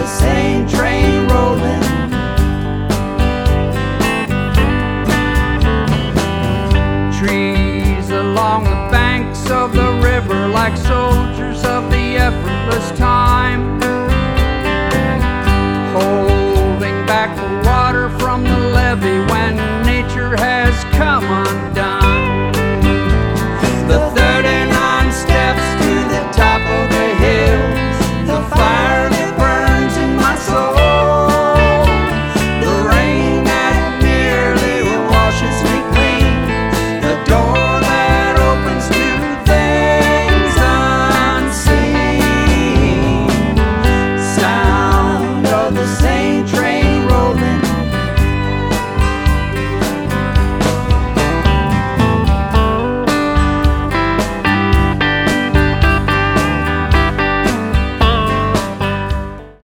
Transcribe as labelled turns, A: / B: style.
A: the same train rolling.
B: Trees along the banks of the river, like soldiers of the effortless time.